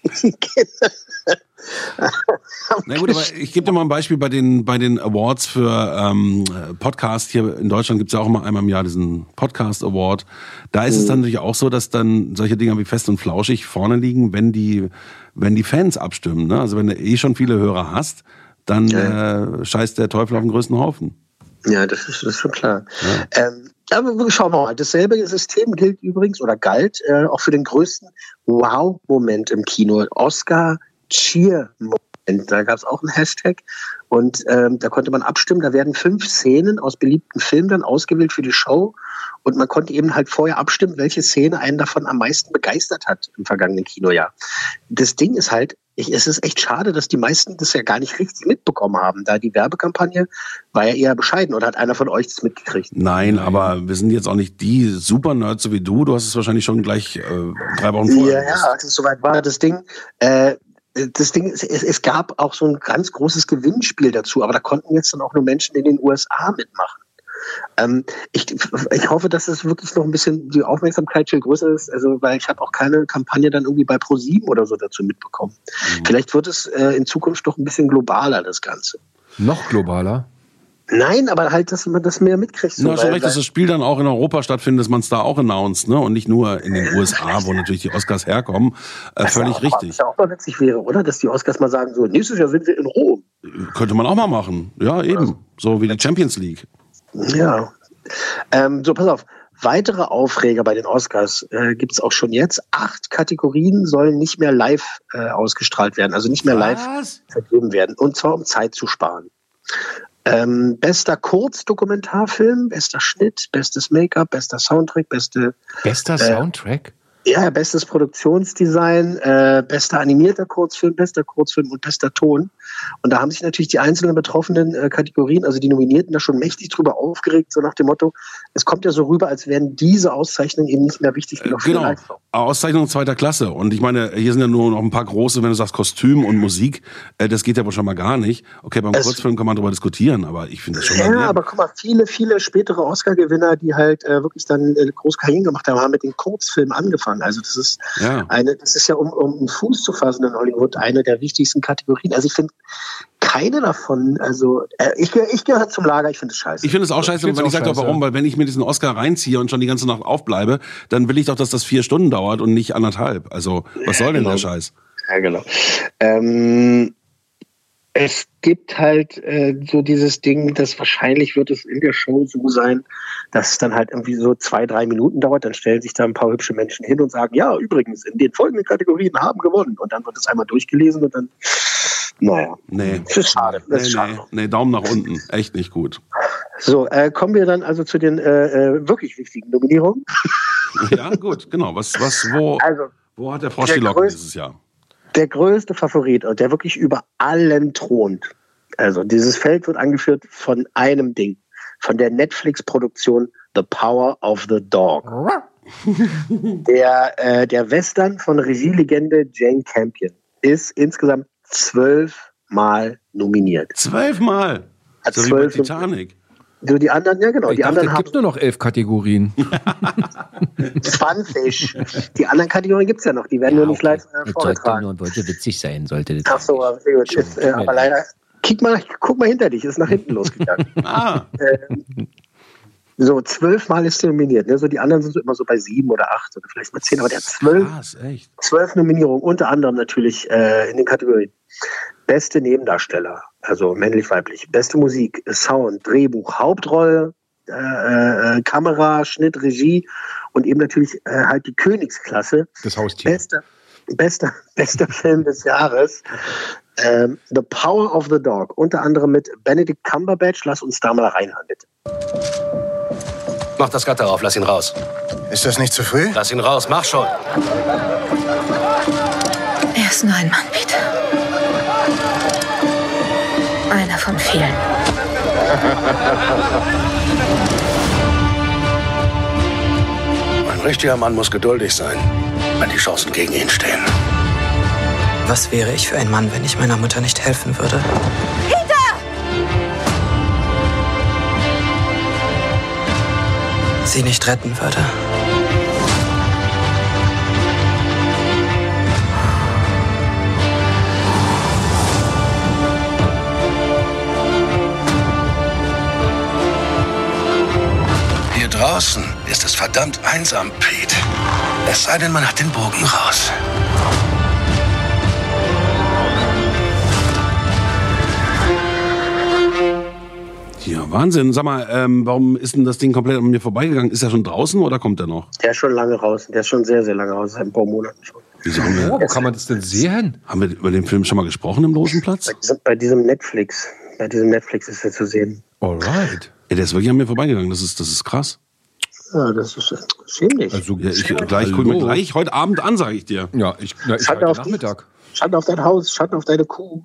Na gut, aber ich gebe dir mal ein Beispiel bei den, bei den Awards für ähm, Podcast. Hier in Deutschland gibt es ja auch immer einmal im Jahr diesen Podcast Award. Da ist mhm. es dann natürlich auch so, dass dann solche Dinger wie Fest und Flauschig vorne liegen, wenn die, wenn die Fans abstimmen. Ne? Also wenn du eh schon viele Hörer hast, dann ja. äh, scheißt der Teufel auf den größten Haufen. Ja, das ist, das ist schon klar. Ja. Ähm, aber schauen wir mal. Dasselbe System gilt übrigens oder galt äh, auch für den größten Wow-Moment im Kino. Oscar-Cheer-Moment. Da gab es auch einen Hashtag und ähm, da konnte man abstimmen. Da werden fünf Szenen aus beliebten Filmen dann ausgewählt für die Show und man konnte eben halt vorher abstimmen, welche Szene einen davon am meisten begeistert hat im vergangenen Kinojahr. Das Ding ist halt, ich, es ist echt schade, dass die meisten das ja gar nicht richtig mitbekommen haben, da die Werbekampagne war ja eher bescheiden. Oder hat einer von euch das mitgekriegt? Nein, aber wir sind jetzt auch nicht die Super-Nerds so wie du. Du hast es wahrscheinlich schon gleich äh, drei Wochen vorher. Ja, ja, also soweit war das Ding. Äh, das Ding ist, es, es gab auch so ein ganz großes Gewinnspiel dazu, aber da konnten jetzt dann auch nur Menschen in den U S A mitmachen. Ähm, ich, ich hoffe, dass es wirklich noch ein bisschen die Aufmerksamkeit viel größer ist, also weil ich habe auch keine Kampagne dann irgendwie bei ProSieben oder so dazu mitbekommen. Mhm. Vielleicht wird es äh, in Zukunft doch ein bisschen globaler, das Ganze. Noch globaler? Nein, aber halt, dass man das mehr mitkriegt. So, du hast schon recht, dass das Spiel dann auch in Europa stattfindet, dass man es da auch announced, ne? Und nicht nur in den U S A, wo natürlich die Oscars herkommen. Äh, völlig auch, richtig. Was ja auch mal witzig wäre, oder? Dass die Oscars mal sagen, so, nächstes Jahr sind wir in Rom. Könnte man auch mal machen. Ja, eben. Also, so wie die Champions League. Ja. Ähm, so, pass auf. Weitere Aufreger bei den Oscars äh, gibt es auch schon jetzt. Acht Kategorien sollen nicht mehr live äh, ausgestrahlt werden, also nicht mehr live Was? vergeben werden. Und zwar um Zeit zu sparen. Ähm, bester Kurzdokumentarfilm, bester Schnitt, bestes Make-up, bester Soundtrack, beste... Bester äh, Soundtrack? Ja, bestes Produktionsdesign, äh, bester animierter Kurzfilm, bester Kurzfilm und bester Ton. Und da haben sich natürlich die einzelnen betroffenen äh, Kategorien, also die Nominierten, da schon mächtig drüber aufgeregt, so nach dem Motto, es kommt ja so rüber, als wären diese Auszeichnungen eben nicht mehr wichtig genug für die Genau, Leistung. Auszeichnung zweiter Klasse. Und ich meine, hier sind ja nur noch ein paar große, wenn du sagst Kostüm und Musik, äh, das geht ja wohl schon mal gar nicht. Okay, beim Es- Kurzfilm kann man darüber diskutieren, aber ich finde das schon Ja, daneben. aber guck mal, viele, viele spätere Oscar-Gewinner, die halt äh, wirklich dann äh, groß Karrieren gemacht haben, haben mit den Kurzfilmen angefangen. Also das ist Ja. eine, das ist ja, um, um einen Fuß zu fassen in Hollywood, eine der wichtigsten Kategorien. Also ich finde keine davon, also äh, ich, geh- ich gehöre zum Lager, ich finde es scheiße. Ich finde es auch scheiße, find's weil ich auch sage doch scheiße, warum, ja. weil wenn ich mir diesen Oscar reinziehe und schon die ganze Nacht aufbleibe, dann will ich doch, dass das vier Stunden dauert und nicht anderthalb. Also, was soll denn genau. der Scheiß? Ja, genau. Ähm, es gibt halt äh, so dieses Ding, dass wahrscheinlich wird es in der Show so sein, dass es dann halt irgendwie so zwei, drei Minuten dauert. Dann stellen sich da ein paar hübsche Menschen hin und sagen, ja, übrigens, in den folgenden Kategorien haben gewonnen. Und dann wird es einmal durchgelesen und dann, naja, Nee. das ist schade. Das Nee, ist schade. nee, nee, Daumen nach unten. Echt nicht gut. So, äh, kommen wir dann also zu den äh, äh, wirklich wichtigen Nominierungen. Ja, gut, genau. Was, was, wo, Also, wo hat der Frosch der die Locken größ- dieses Jahr? Der größte Favorit und der wirklich über allen thront. Also dieses Feld wird angeführt von einem Ding, von der Netflix-Produktion The Power of the Dog. Der, äh, der Western von Regielegende Jane Campion ist insgesamt zwölfmal nominiert. Zwölfmal? Hat So wie bei zwölf Titanic. So die anderen, ja genau, Ich die dachte, anderen es haben gibt nur noch elf Kategorien. zwanzig. Die anderen Kategorien gibt es ja noch, die werden nur nicht live äh, Das sollte vorgetragen. nur wollte witzig sein, sollte das. Ach so, aber sehr gut. Ist, äh, aber leider, kick mal, guck mal hinter dich, ist nach hinten losgegangen. Ah. ähm, so, zwölfmal ist er nominiert. Ne? So, die anderen sind so immer so bei sieben oder acht oder vielleicht mal zehn, aber der hat zwölf, Krass, echt. zwölf Nominierungen, unter anderem natürlich äh, in den Kategorien beste Nebendarsteller, also männlich-weiblich, beste Musik, Sound, Drehbuch, Hauptrolle, äh, äh, Kamera, Schnitt, Regie und eben natürlich äh, halt die Königsklasse. Das Haustier. Bester, bester, bester Film des Jahres. Ähm, The Power of the Dog, unter anderem mit Benedict Cumberbatch. Lass uns da mal reinhören, bitte. Mach das Gatter auf, lass ihn raus. Ist das nicht zu früh? Lass ihn raus, mach schon. Er ist nur ein Mann, Peter. Einer von vielen. Ein richtiger Mann muss geduldig sein, wenn die Chancen gegen ihn stehen. Was wäre ich für ein Mann, wenn ich meiner Mutter nicht helfen würde? Peter! Sie nicht retten würde? Hier draußen ist es verdammt einsam, Pete. Es sei denn, man hat den Bogen raus. Ja, Wahnsinn. Sag mal, ähm, warum ist denn das Ding komplett an mir vorbeigegangen? Ist er schon draußen oder kommt er noch? Der ist schon lange raus. Der ist schon sehr, sehr lange raus. Seit ein paar Monaten schon. Wieso haben wir, Wo kann man das denn sehen? Haben wir über den Film schon mal gesprochen im Logenplatz? Bei diesem, bei diesem Netflix. Bei diesem Netflix ist er zu sehen. Alright. Ja, der ist wirklich an mir vorbeigegangen. Das ist, das ist krass. Ja, das ist schäm dich. Also, ja, ich, gleich, guck mir gleich heute Abend an, sage ich dir. Ja, ich, na, ich Schande heute auf Nachmittag. Schande auf dein Haus, Schande auf deine Kuh.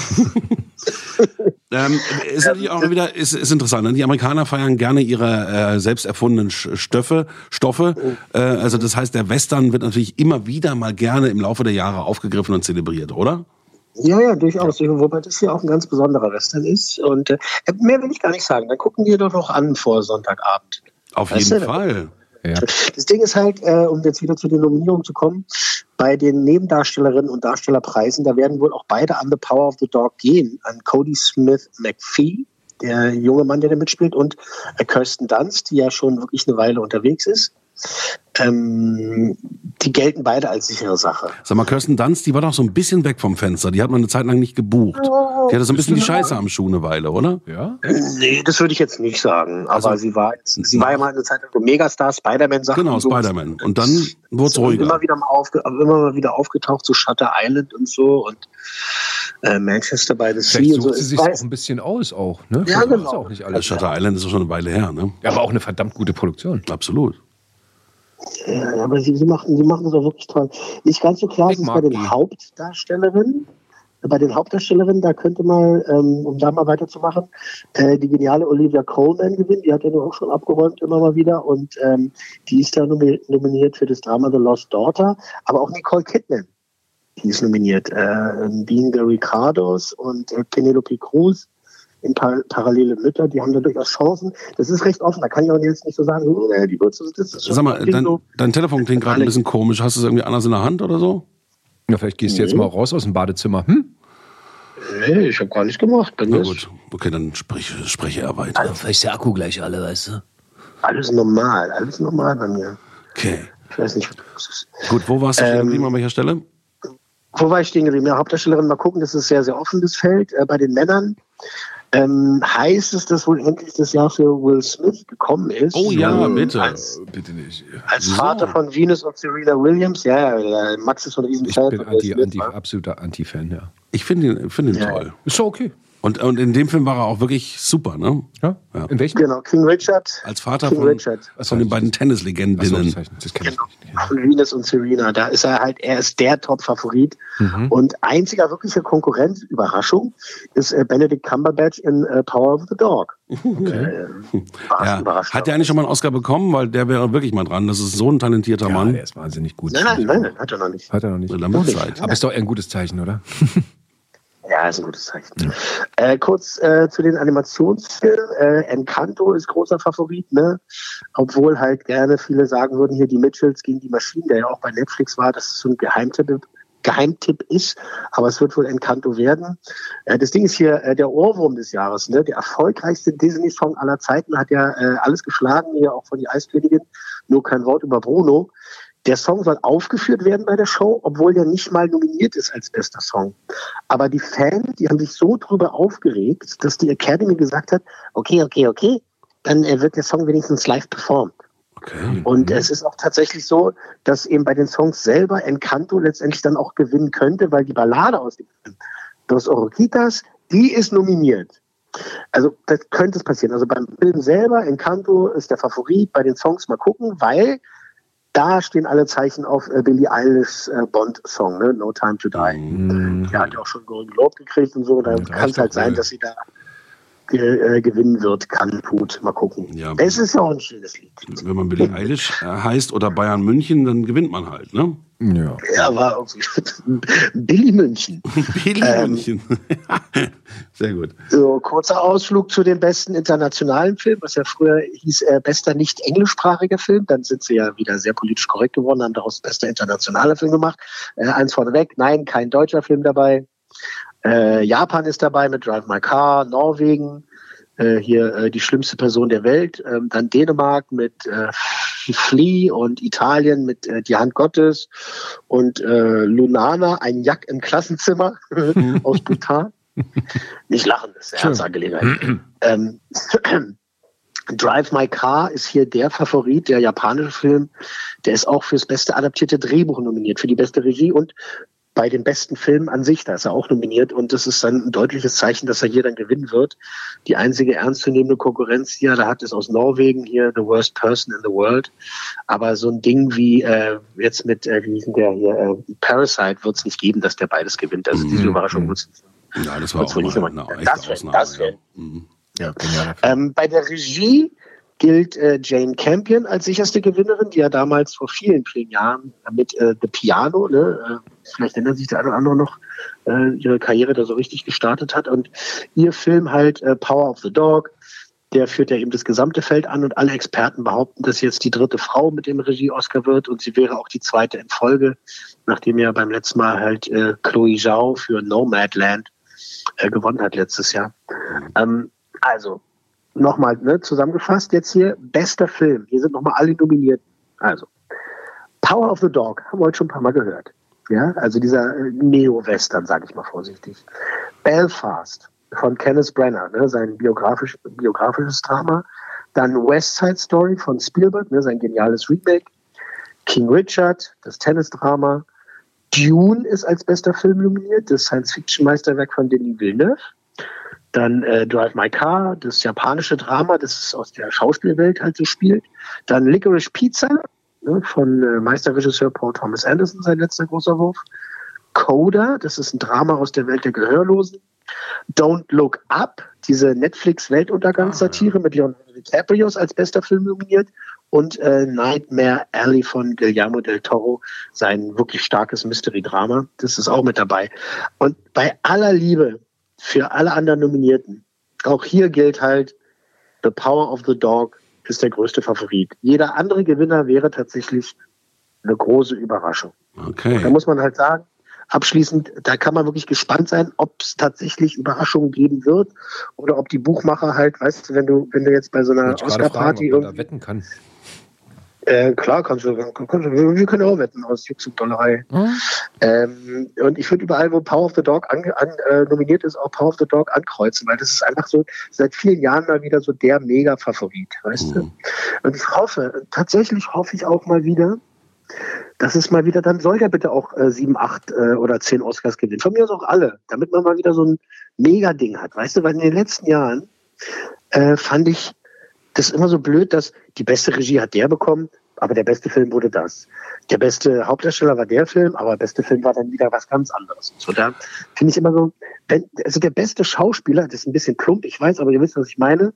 Ähm, ist natürlich auch wieder ist, ist interessant. Ne? Die Amerikaner feiern gerne ihre äh, selbst erfundenen Sch- Stoffe. Stoffe. Äh, also das heißt, der Western wird natürlich immer wieder mal gerne im Laufe der Jahre aufgegriffen und zelebriert, oder? Ja, ja, durchaus. Wobei das hier auch ein ganz besonderer Western ist. Und äh, mehr will ich gar nicht sagen. Dann gucken wir doch noch an vor Sonntagabend. Auf Weißt jeden du? Fall. Ja. Das Ding ist halt, äh, um jetzt wieder zu den Nominierungen zu kommen, bei den Nebendarstellerinnen und Darstellerpreisen, da werden wohl auch beide an The Power of the Dog gehen, an Cody Smith McPhee, der junge Mann, der da mitspielt, und äh, Kirsten Dunst, die ja schon wirklich eine Weile unterwegs ist. Ähm, die gelten beide als sichere Sache. Sag mal, Kirsten Dunst, die war doch so ein bisschen weg vom Fenster. Die hat man eine Zeit lang nicht gebucht. Die hatte so ein bisschen die Scheiße am Schuh eine Weile, oder? Ja. Nee, das würde ich jetzt nicht sagen. Aber Also, sie war jetzt, sie war ja mal eine Zeit lang so Megastar, Spider-Man-Sachen. Genau, und so. Spider-Man. Und dann wurde es So, ruhiger. Immer wieder mal, aufge immer mal wieder aufgetaucht, so Shutter Island und so und äh, Manchester by the Sea Vielleicht und so. sucht sie Ich sich weiß- auch ein bisschen aus, auch. Ne? Ja, Vielleicht genau. macht's auch nicht Also alles. Shutter Island ist doch schon eine Weile her, ne? Ja, aber auch eine verdammt gute Produktion. Absolut. Ja, aber sie, sie, machen, sie machen das auch wirklich toll. Nicht ganz so klar ist es bei den die. Hauptdarstellerinnen. Bei den Hauptdarstellerinnen, da könnte mal, ähm, um da mal weiterzumachen, äh, die geniale Olivia Colman gewinnen. Die hat ja nur auch schon abgeräumt immer mal wieder. Und ähm, die ist da nominiert für das Drama The Lost Daughter. Aber auch Nicole Kidman, die ist nominiert. Äh, Being the Ricardos und äh, Penelope Cruz in par parallele Mütter, die haben da durchaus Chancen. Das ist recht offen. Da kann ich auch jetzt nicht so sagen, oh, nee, die wird so, das ist schon. Sag mal, dein, so. dein Telefon klingt gerade ein bisschen komisch. Hast du es irgendwie anders in der Hand oder so? Ja, vielleicht gehst du nee. jetzt mal raus aus dem Badezimmer. Hm? Nee, ich habe gar nichts gemacht. Na gut, okay, dann sprich, spreche er weiter. Also vielleicht ist der Akku gleich alle, weißt du? Alles normal, alles normal bei mir. Okay. Ich weiß nicht, was das ist. Gut, wo warst du stehen geblieben, an welcher Stelle? Wo war ich stehen geblieben? Ja, Hauptdarstellerin, mal gucken, das ist sehr, sehr offen, das Feld. Äh, bei den Männern ähm, heißt es, dass wohl endlich das Jahr für Will Smith gekommen ist. Oh ja, ähm, bitte. Als, bitte nicht. Als so. Vater von Venus und Serena Williams. Ja, ja, Max ist so ein Riesenfan. Ich bin anti, anti, absoluter Anti-Fan, ja. Ich finde ihn, find ihn ja. toll. Ist doch okay. Und, und in dem Film war er auch wirklich super, ne? Ja. ja. In welchem? Genau, King Richard. Als Vater King von, Richard. von den beiden Tennislegendinnen. So, das, das kenn ich nicht. Ja. Von Venus und Serena. Da ist er halt, er ist der Top-Favorit. Mhm. Und einziger wirklicher Konkurrent, Überraschung, ist äh, Benedict Cumberbatch in äh, Power of the Dog. Okay. Äh, ja. Hat der eigentlich schon mal einen Oscar bekommen? Weil der wäre wirklich mal dran. Das ist so ein talentierter ja, Mann. Der ist wahnsinnig gut. Nein, nein, nein, nein, hat er noch nicht. Hat er noch nicht. Dann wird Zeit. Aber ist doch ein gutes Zeichen, oder? Ja, ist ein gutes Zeichen. Ja. Äh, kurz äh, zu den Animationsfilmen. Äh, Encanto ist großer Favorit, ne? Obwohl halt gerne viele sagen würden, hier die Mitchells gegen die Maschinen, der ja auch bei Netflix war, dass es so ein Geheimtipp, Geheimtipp ist, aber es wird wohl Encanto werden. Äh, das Ding ist hier äh, der Ohrwurm des Jahres, ne? Der erfolgreichste Disney-Song aller Zeiten, hat ja äh, alles geschlagen, hier auch von die Eiskönigin, nur kein Wort über Bruno. Der Song soll aufgeführt werden bei der Show, obwohl der nicht mal nominiert ist als bester Song. Aber die Fans, die haben sich so drüber aufgeregt, dass die Academy gesagt hat, okay, okay, okay, dann wird der Song wenigstens live performt. Okay. Und es ist auch tatsächlich so, dass eben bei den Songs selber Encanto letztendlich dann auch gewinnen könnte, weil die Ballade aus dem Film, Dos Oroquitas, die ist nominiert. Also das könnte es passieren. Also beim Film selber, Encanto ist der Favorit, bei den Songs mal gucken, weil da stehen alle Zeichen auf äh, Billie Eilish äh, Bond-Song, ne? No Time to Die. Mhm. Der hat ja auch schon Golden Globe gekriegt und so. Da ja, kann es halt sein, dass sie da ge äh, gewinnen wird, kann, tut. Mal gucken. Ja, es ist ja auch ein schönes Lied. Wenn man Billie Eilish äh, heißt oder Bayern München, dann gewinnt man halt, ne? Ja, ja aber Billy München. Billy ähm, München. Sehr gut. So, kurzer Ausflug zu dem besten internationalen Film, was ja früher hieß, äh, bester nicht englischsprachiger Film. Dann sind sie ja wieder sehr politisch korrekt geworden, haben daraus bester internationaler Film gemacht. Äh, eins vorneweg, nein, kein deutscher Film dabei. Äh, Japan ist dabei mit Drive My Car, Norwegen, äh, hier äh, die schlimmste Person der Welt, ähm, dann Dänemark mit äh, Flea und Italien mit äh, Die Hand Gottes und äh, Lunana, ein Jack im Klassenzimmer aus Bhutan. Nicht lachen, das ist eine Herzangelegenheit. ähm, Drive My Car ist hier der Favorit, der japanische Film. Der ist auch fürs beste adaptierte Drehbuch nominiert, für die beste Regie und bei den besten Filmen an sich, da ist er auch nominiert und das ist dann ein deutliches Zeichen, dass er hier dann gewinnen wird. Die einzige ernstzunehmende Konkurrenz, die er da hat, ist aus Norwegen, hier The Worst Person in the World. Aber so ein Ding wie äh, jetzt mit, äh, wie hieß denn der hier, äh, Parasite wird es nicht geben, dass der beides gewinnt. Also diese Überraschung wird es nicht. Ja, das war auch mal eine echte das wär, Ausnahme. Das wär, ja. Mhm. Ja, genial. Ähm, bei der Regie gilt äh, Jane Campion als sicherste Gewinnerin, die ja damals vor vielen, vielen Jahren mit äh, The Piano, ne, äh, vielleicht erinnert sich der eine oder andere noch, äh, ihre Karriere da so richtig gestartet hat. Und ihr Film halt äh, Power of the Dog, der führt ja eben das gesamte Feld an und alle Experten behaupten, dass jetzt die dritte Frau mit dem Regie-Oscar wird und sie wäre auch die zweite in Folge, nachdem ja beim letzten Mal halt äh, Chloe Zhao für Nomadland äh, gewonnen hat letztes Jahr. Ähm, also, nochmal ne, zusammengefasst jetzt hier, bester Film. Hier sind nochmal alle nominiert. Also, Power of the Dog, haben wir heute schon ein paar Mal gehört. Ja, also dieser äh, Neo-Western, sage ich mal vorsichtig. Belfast von Kenneth Branagh, ne, sein biografisch, biografisches Drama. Dann West Side Story von Spielberg, ne, sein geniales Remake. King Richard, das Tennis-Drama. Dune ist als bester Film nominiert, das Science-Fiction-Meisterwerk von Denis Villeneuve. Dann äh, Drive My Car, das japanische Drama, das aus der Schauspielwelt halt so spielt. Dann Licorice Pizza, ne, von äh, Meisterregisseur Paul Thomas Anderson, sein letzter großer Wurf. Coda, das ist ein Drama aus der Welt der Gehörlosen. Don't Look Up, diese Netflix-Weltuntergangssatire ah, ja. mit Leonardo DiCaprio als bester Film nominiert. Und äh, Nightmare Alley von Guillermo del Toro, sein wirklich starkes Mystery-Drama. Das ist auch mit dabei. Und bei aller Liebe für alle anderen Nominierten, auch hier gilt halt, The Power of the Dog ist der größte Favorit. Jeder andere Gewinner wäre tatsächlich eine große Überraschung. Okay. Und da muss man halt sagen, abschließend, da kann man wirklich gespannt sein, ob es tatsächlich Überraschungen geben wird oder ob die Buchmacher halt, weißt du, wenn du, wenn du jetzt bei so einer Oscar-Party irgendwie wetten kann. Äh, klar, kannst du, kannst du, wir können auch wetten aus Jux und Dollerei. Hm? Ähm, und ich würde überall, wo Power of the Dog an, an, äh, nominiert ist, auch Power of the Dog ankreuzen, weil das ist einfach so seit vielen Jahren mal wieder so der Mega-Favorit, weißt hm. du? Und ich hoffe, tatsächlich hoffe ich auch mal wieder, dass es mal wieder, dann soll der bitte auch äh, sieben, acht äh, oder zehn Oscars gewinnen. Von mir aus auch alle, damit man mal wieder so ein Mega-Ding hat, weißt du? Weil in den letzten Jahren äh, fand ich das immer so blöd, dass die beste Regie hat der bekommen, aber der beste Film wurde das. Der beste Hauptdarsteller war der Film, aber der beste Film war dann wieder was ganz anderes. So, da finde ich immer so, wenn, also der beste Schauspieler, das ist ein bisschen plump, ich weiß, aber ihr wisst, was ich meine.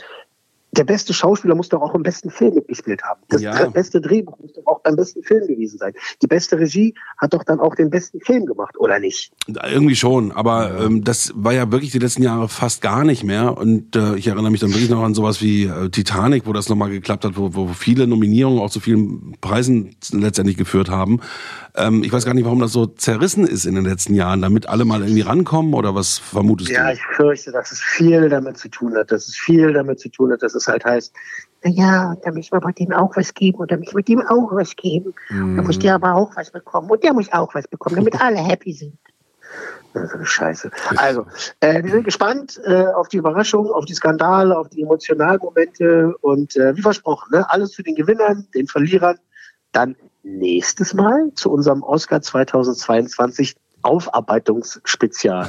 Der beste Schauspieler muss doch auch im besten Film mitgespielt haben. Das ja. beste Drehbuch muss doch auch beim besten Film gewesen sein. Die beste Regie hat doch dann auch den besten Film gemacht, oder nicht? Irgendwie schon, aber ja. ähm, das war ja wirklich die letzten Jahre fast gar nicht mehr. Und äh, ich erinnere mich dann wirklich noch an sowas wie äh, Titanic, wo das nochmal geklappt hat, wo, wo viele Nominierungen auch zu vielen Preisen letztendlich geführt haben. Ähm, ich weiß gar nicht, warum das so zerrissen ist in den letzten Jahren, damit alle mal irgendwie rankommen, oder was vermutest ja, du? Ja, ich fürchte, dass es viel damit zu tun hat, dass es viel damit zu tun hat, dass es halt heißt, naja, da müssen wir bei dem auch was geben und da müssen wir dem auch was geben. Mm. Da muss der aber auch was bekommen und der muss auch was bekommen, damit alle happy sind. Das ist eine Scheiße. Also, äh, wir sind gespannt äh, auf die Überraschung, auf die Skandale, auf die emotionalen Momente und äh, wie versprochen, ne, alles für den Gewinnern, den Verlierern. Dann nächstes Mal zu unserem Oscar zweitausendzweiundzwanzig Aufarbeitungsspezial.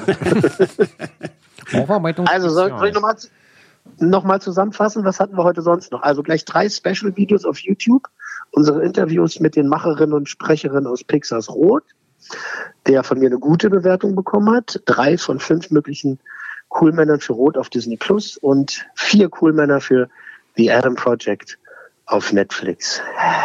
Aufarbeitungsspezial. Also soll, soll ich nochmal noch mal zusammenfassen, was hatten wir heute sonst noch? Also gleich drei Special-Videos auf YouTube, unsere Interviews mit den Macherinnen und Sprecherinnen aus Pixars Rot, der von mir eine gute Bewertung bekommen hat, drei von fünf möglichen Coolmännern für Rot auf Disney Plus und vier Coolmänner für The Adam Project auf Netflix.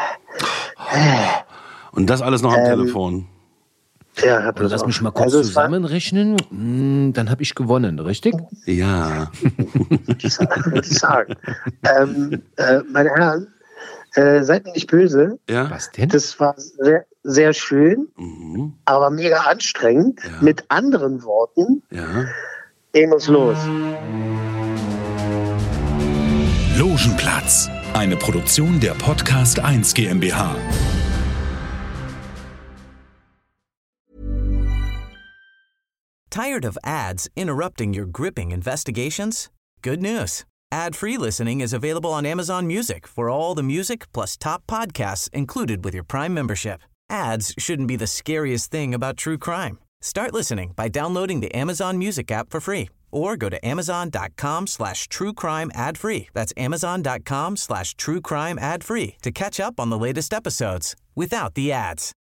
Und das alles noch am ähm, Telefon. Ja, hab also lass mich mal kurz also zusammenrechnen. Hm, dann habe ich gewonnen, richtig? Ja. Würde ich sagen. ähm, äh, meine Herren, äh, seid mir nicht böse. Ja. Was denn? Das war sehr, sehr schön, mhm. aber mega anstrengend. Ja. Mit anderen Worten, ja. gehen uns los. Logenplatz, eine Produktion der Podcast eins GmbH. Tired of ads interrupting your gripping investigations? Good news. Ad-free listening is available on Amazon Music for all the music plus top podcasts included with your Prime membership. Ads shouldn't be the scariest thing about true crime. Start listening by downloading the Amazon Music app for free or go to amazon.com slash true crime ad free. That's amazon.com slash true crime ad free to catch up on the latest episodes without the ads.